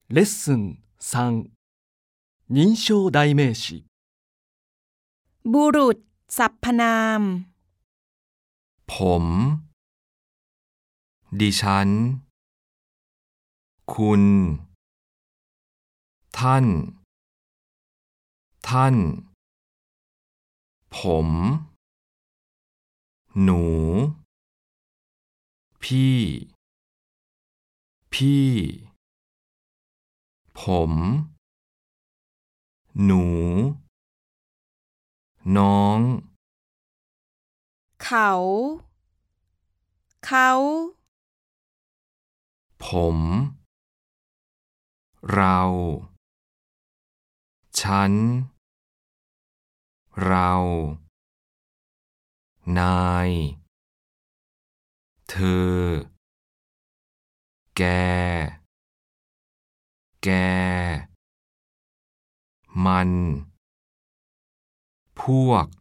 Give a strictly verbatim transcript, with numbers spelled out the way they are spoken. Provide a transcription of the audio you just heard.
レッスンさん認証代名詞บุรุษสรรพนามผมดิฉันคุณท่านท่านผมหนูพี่พี่ผมหนูน้องเขาเขาผมเราฉันเรานายเธอแกแกมันพวก